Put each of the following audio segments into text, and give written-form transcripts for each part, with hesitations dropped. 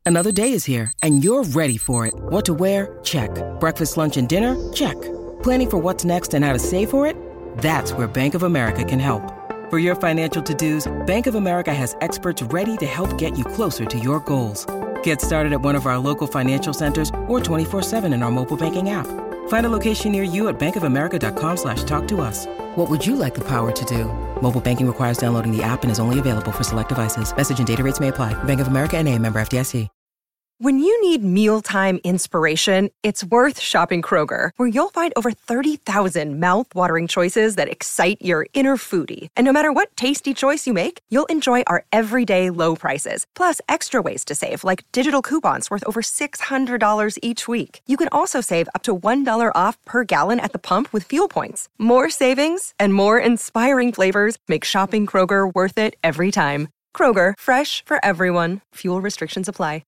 Another day is here, and you're ready for it. What to wear? Check. Breakfast, lunch, and dinner? Check. Planning for what's next and how to save for it? That's where Bank of America can help. For your financial to-dos, Bank of America has experts ready to help get you closer to your goals. Get started at one of our local financial centers or 24/7 in our mobile banking app. Find a location near you at bankofamerica.com/talktous. What would you like the power to do? Mobile banking requires downloading the app and is only available for select devices. Message and data rates may apply. Bank of America N.A., member FDIC. When you need mealtime inspiration, it's worth shopping Kroger, where you'll find over 30,000 mouth-watering choices that excite your inner foodie. And no matter what tasty choice you make, you'll enjoy our everyday low prices, plus extra ways to save, like digital coupons worth over $600 each week. You can also save up to $1 off per gallon at the pump with fuel points. More savings and more inspiring flavors make shopping Kroger worth it every time. Kroger, fresh for everyone. Fuel restrictions apply.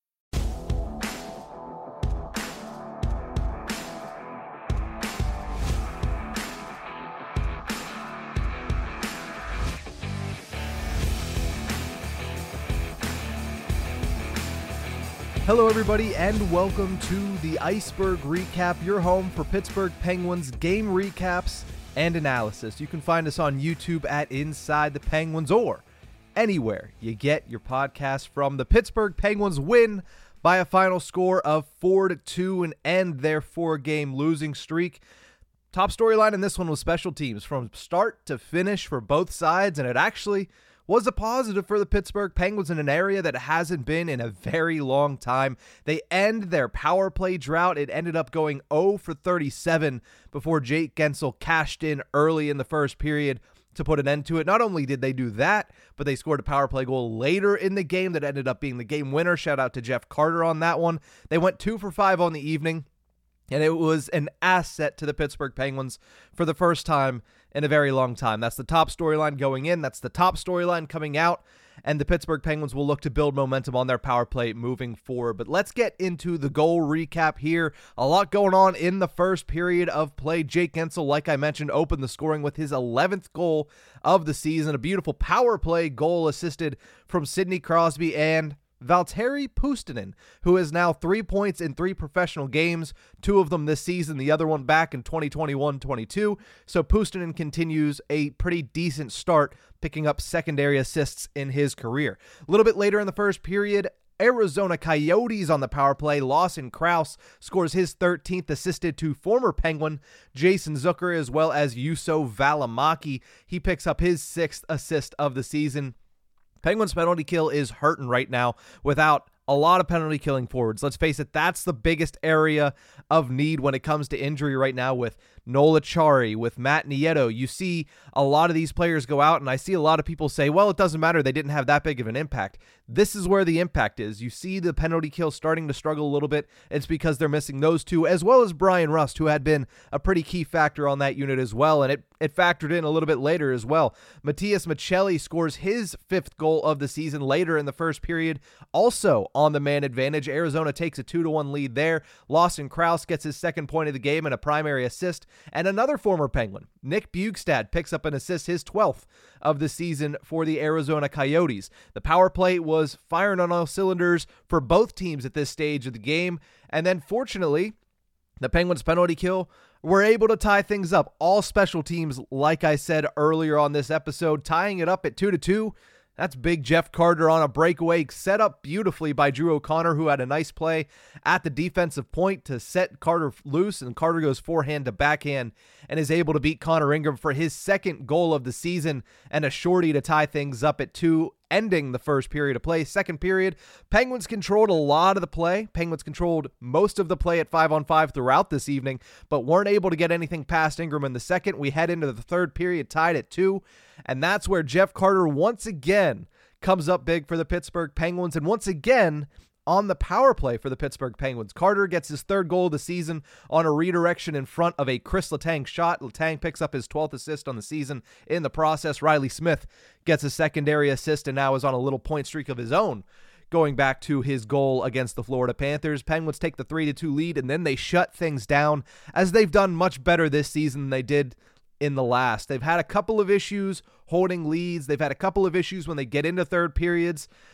Hello, everybody, and welcome to the Iceberg Recap, your home for Pittsburgh Penguins game recaps and analysis. You can find us on YouTube at Inside the Penguins or anywhere you get your podcast from. The Pittsburgh Penguins win by a final score of 4-2 and end their four-game losing streak. Top storyline in this one was special teams from start to finish for both sides, and it actually was a positive for the Pittsburgh Penguins in an area that hasn't been in a very long time. They end their power play drought. It ended up going 0 for 37 before Jake Guentzel cashed in early in the first period to put an end to it. Not only did they do that, but they scored a power play goal later in the game that ended up being the game winner. Shout out to Jeff Carter on that one. They went 2 for 5 on the evening, and it was an asset to the Pittsburgh Penguins for the first time in a very long time. That's the top storyline going in. That's the top storyline coming out. And the Pittsburgh Penguins will look to build momentum on their power play moving forward. But let's get into the goal recap here. A lot going on in the first period of play. Jake Guentzel, like I mentioned, opened the scoring with his 11th goal of the season. A beautiful power play goal assisted from Sidney Crosby and Valtteri Puustinen, who has now 3 points in 3 professional games, 2 of them this season, the other one back in 2021-22. So Puustinen continues a pretty decent start, picking up secondary assists in his career. A little bit later in the first period, Arizona Coyotes on the power play. Lawson Crouse scores his 13th, assisted to former Penguin Jason Zucker, as well as Juuso Valimaki. He picks up his 6th assist of the season. Penguins penalty kill is hurting right now without a lot of penalty killing forwards. Let's face it, that's the biggest area of need when it comes to injury right now with Noel Acciari, with Matt Nieto. You see a lot of these players go out, and I see a lot of people say, well, it doesn't matter, they didn't have that big of an impact. This is where the impact is. You see the penalty kill starting to struggle a little bit. It's because they're missing those two, as well as Brian Rust, who had been a pretty key factor on that unit as well, and it factored in a little bit later as well. Matias Maccelli scores his 5th goal of the season later in the first period, also on the man advantage. Arizona takes a 2-1 lead there. Lawson Crouse gets his 2nd point of the game and a primary assist. And another former Penguin, Nick Bjugstad, picks up an assist, his 12th of the season for the Arizona Coyotes. The power play was firing on all cylinders for both teams at this stage of the game. And then fortunately, the Penguins penalty kill were able to tie things up. All special teams, like I said earlier on this episode, tying it up at 2-2. That's big Jeff Carter on a breakaway, set up beautifully by Drew O'Connor, who had a nice play at the defensive point to set Carter loose, and Carter goes forehand to backhand and is able to beat Connor Ingram for his 2nd goal of the season and a shorty to tie things up at 2, ending the first period of play. Second period, Penguins controlled a lot of the play. Penguins controlled most of the play at 5-on-5 throughout this evening, but weren't able to get anything past Ingram in the second. We head into the third period tied at 2, and that's where Jeff Carter once again comes up big for the Pittsburgh Penguins, and once again on the power play for the Pittsburgh Penguins. Carter gets his 3rd goal of the season on a redirection in front of a Chris Letang shot. Letang picks up his 12th assist on the season in the process. Riley Smith gets a secondary assist and now is on a little point streak of his own, going back to his goal against the Florida Panthers. Penguins take the 3-2 lead, and then they shut things down, as they've done much better this season than they did in the last. They've had a couple of issues holding leads. They've had a couple of issues when they get into third periods.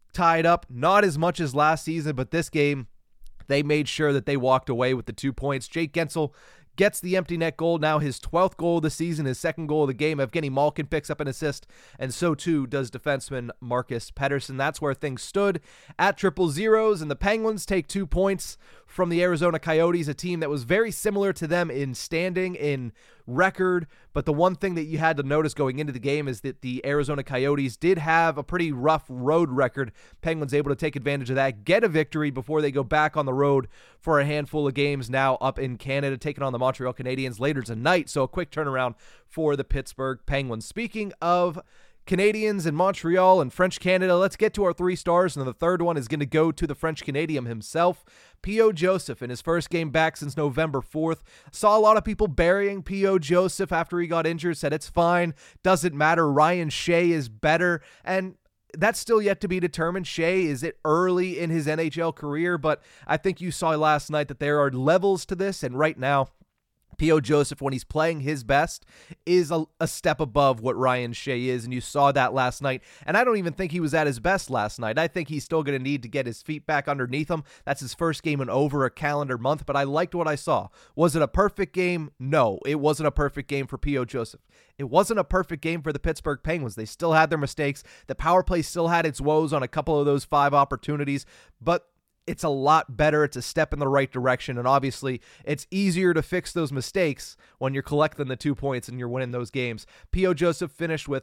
tied up, not as much as last season, but this game, they made sure that they walked away with the 2 points. Jake Guentzel gets the empty net goal, now his 12th goal of the season, his second goal of the game. Evgeny Malkin picks up an assist, and so too does defenseman Marcus Pettersson. That's where things stood at 0-0, and the Penguins take 2 points from the Arizona Coyotes, a team that was very similar to them in standing, in record, but the one thing that you had to notice going into the game is that the Arizona Coyotes did have a pretty rough road record. Penguins able to take advantage of that, get a victory before they go back on the road for a handful of games now up in Canada, taking on the Montreal Canadiens later tonight. So a quick turnaround for the Pittsburgh Penguins. Speaking of Canadians and Montreal and French Canada, let's get to our 3 stars, and the third one is going to go to the French Canadian himself. P.O. Joseph, in his first game back since November 4th, saw a lot of people burying P.O. Joseph after he got injured, said it's fine, doesn't matter, Ryan Shea is better, and that's still yet to be determined. Shea is it early in his NHL career, but I think you saw last night that there are levels to this, and right now, P.O. Joseph, when he's playing his best, is a step above what Ryan Shea is, and you saw that last night. And I don't even think he was at his best last night. I think he's still going to need to get his feet back underneath him. That's his first game in over a calendar month, but I liked what I saw. Was it a perfect game? No, it wasn't a perfect game for P.O. Joseph. It wasn't a perfect game for the Pittsburgh Penguins. They still had their mistakes. The power play still had its woes on a couple of those 5 opportunities, but it's a lot better. It's a step in the right direction, and obviously it's easier to fix those mistakes when you're collecting the 2 points and you're winning those games. P.O. Joseph finished with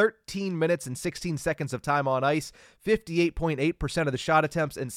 13 minutes and 16 seconds of time on ice, 58.8% of the shot attempts, and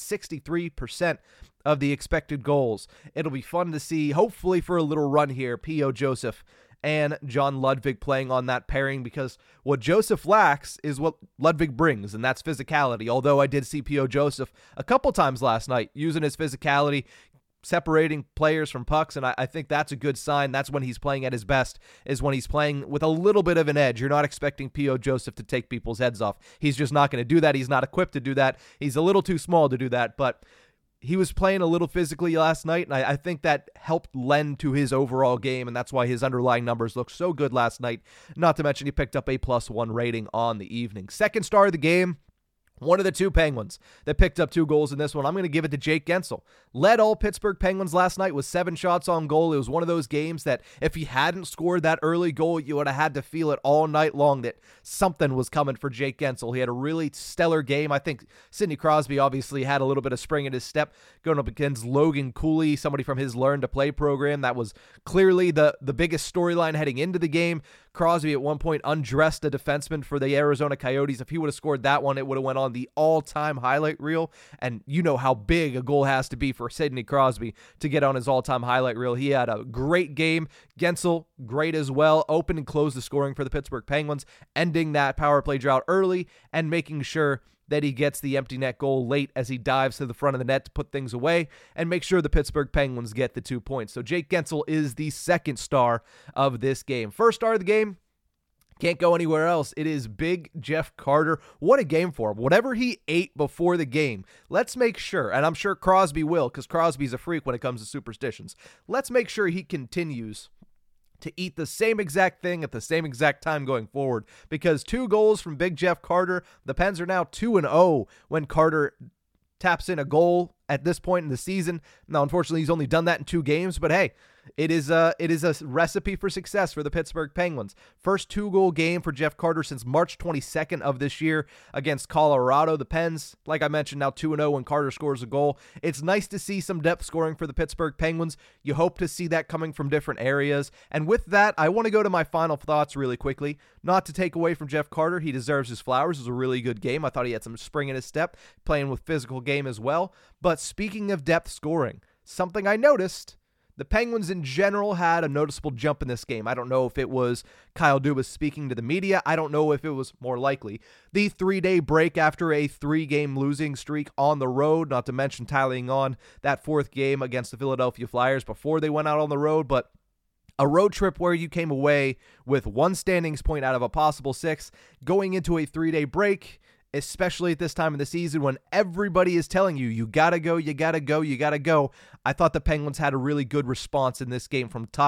63% of the expected goals. It'll be fun to see, hopefully for a little run here, P.O. Joseph and John Ludwig playing on that pairing, because what Joseph lacks is what Ludwig brings, and that's physicality. Although I did see P.O. Joseph a couple times last night using his physicality, separating players from pucks, and I think that's a good sign. That's when he's playing at his best, is when he's playing with a little bit of an edge. You're not expecting P.O. Joseph to take people's heads off. He's just not going to do that. He's not equipped to do that. He's a little too small to do that, but he was playing a little physically last night, and I think that helped lend to his overall game, and that's why his underlying numbers looked so good last night. Not to mention he picked up a +1 rating on the evening. Second star of the game, one of the 2 Penguins that picked up 2 goals in this one. I'm going to give it to Jake Guentzel. Led all Pittsburgh Penguins last night with 7 shots on goal. It was one of those games that if he hadn't scored that early goal, you would have had to feel it all night long that something was coming for Jake Guentzel. He had a really stellar game. I think Sidney Crosby obviously had a little bit of spring in his step going up against Logan Cooley, somebody from his Learn to Play program. That was clearly the biggest storyline heading into the game. Crosby at one point undressed a defenseman for the Arizona Coyotes. If he would have scored that one, it would have went on the all-time highlight reel, and you know how big a goal has to be for Sidney Crosby to get on his all-time highlight reel. He had a great game. Guentzel, great as well. Opened and closed the scoring for the Pittsburgh Penguins, ending that power play drought early and making sure that he gets the empty net goal late as he dives to the front of the net to put things away and make sure the Pittsburgh Penguins get the 2 points. So Jake Guentzel is the second star of this game. First star of the game, can't go anywhere else. It is Big Jeff Carter. What a game for him. Whatever he ate before the game, let's make sure, and I'm sure Crosby will, because Crosby's a freak when it comes to superstitions. Let's make sure he continues to eat the same exact thing at the same exact time going forward, because 2 goals from Big Jeff Carter. The Pens are now 2-0 when Carter taps in a goal at this point in the season. Now, unfortunately, he's only done that in 2 games, but hey, it is a recipe for success for the Pittsburgh Penguins. First 2-goal game for Jeff Carter since March 22nd of this year against Colorado. The Pens, like I mentioned, now 2-0 when Carter scores a goal. It's nice to see some depth scoring for the Pittsburgh Penguins. You hope to see that coming from different areas. And with that, I want to go to my final thoughts really quickly. Not to take away from Jeff Carter. He deserves his flowers. It was a really good game. I thought he had some spring in his step, playing with physical game as well. But speaking of depth scoring, something I noticed, the Penguins in general had a noticeable jump in this game. I don't know if it was Kyle Dubas speaking to the media. I don't know if it was more likely the 3-day break after a 3-game losing streak on the road, not to mention tallying on that 4th game against the Philadelphia Flyers before they went out on the road. But a road trip where you came away with 1 standings point out of a possible 6, going into a 3-day break, especially at this time of the season when everybody is telling you, you gotta go, you gotta go, you gotta go. I thought the Penguins had a really good response in this game from top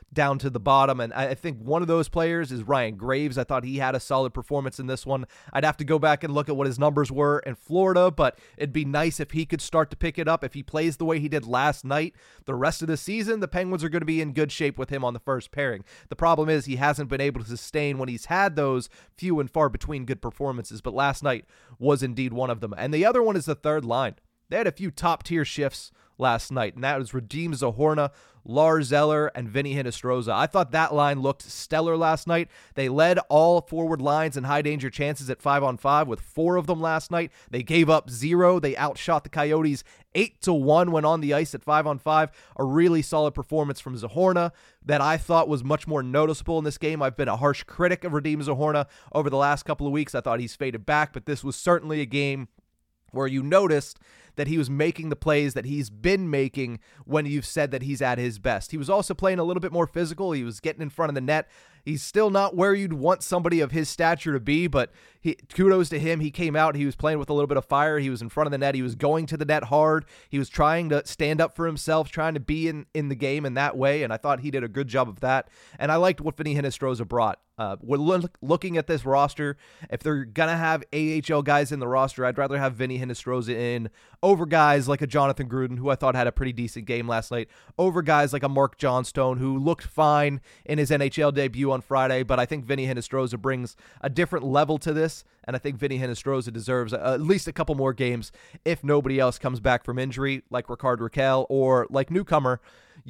down to the bottom. And I think one of those players is Ryan Graves. I thought he had a solid performance in this one. I'd have to go back and look at what his numbers were in Florida, but it'd be nice if he could start to pick it up. If he plays the way he did last night, the rest of the season, the Penguins are going to be in good shape with him on the first pairing. The problem is he hasn't been able to sustain when he's had those few and far between good performances, but last night was indeed one of them. And the other one is the third line. They had a few top-tier shifts last night, and that was Radim Zohorna, Lars Eller, and Vinny Hinostroza. I thought that line looked stellar last night. They led all forward lines in high-danger chances at 5-on-5 with 4 of them last night. They gave up 0. They outshot the Coyotes 8-1 when on the ice at 5-on-5. A really solid performance from Zohorna that I thought was much more noticeable in this game. I've been a harsh critic of Radim Zohorna over the last couple of weeks. I thought he's faded back, but this was certainly a game where you noticed that he was making the plays that he's been making when you've said that he's at his best. He was also playing a little bit more physical. He was getting in front of the net. He's still not where you'd want somebody of his stature to be, but kudos to him. He came out. He was playing with a little bit of fire. He was in front of the net. He was going to the net hard. He was trying to stand up for himself, trying to be in the game in that way, and I thought he did a good job of that. And I liked what Vinny Hinostroza brought. We're looking at this roster. If they're going to have AHL guys in the roster, I'd rather have Vinny Hinostroza in over guys like a Jonathan Gruden, who I thought had a pretty decent game last night, over guys like a Mark Johnstone, who looked fine in his NHL debut on Friday, but I think Vinny Hinostroza brings a different level to this, and I think Vinny Hinostroza deserves at least a couple more games if nobody else comes back from injury, like Rickard Rakell or like newcomer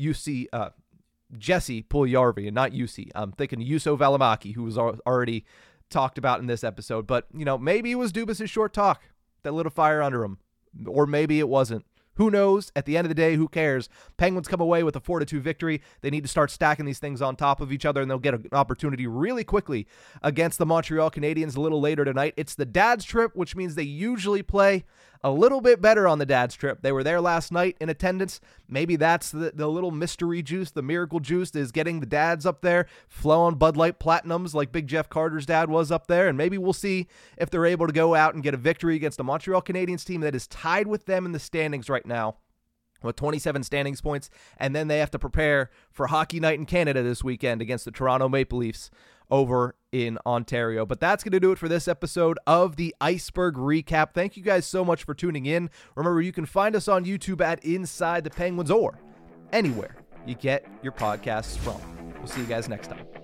Jesse Puljujarvi, and not UC. I'm thinking Juuso Välimäki, who was already talked about in this episode, but maybe it was Dubas' short talk that lit a fire under him, or maybe it wasn't. Who knows? At the end of the day, who cares? Penguins come away with a 4-2 victory. They need to start stacking these things on top of each other, and they'll get an opportunity really quickly against the Montreal Canadiens a little later tonight. It's the dad's trip, which means they usually play a little bit better on the dad's trip. They were there last night in attendance. Maybe that's the little mystery juice, the miracle juice, is getting the dads up there, flowing Bud Light Platinums like Big Jeff Carter's dad was up there, and maybe we'll see if they're able to go out and get a victory against the Montreal Canadiens team that is tied with them in the standings right now with 27 standings points, and then they have to prepare for Hockey Night in Canada this weekend against the Toronto Maple Leafs over in Ontario. But that's going to do it for this episode of the Iceberg Recap. Thank you guys so much for tuning in. Remember, you can find us on YouTube at Inside the Penguins or anywhere you get your podcasts from. We'll see you guys next time.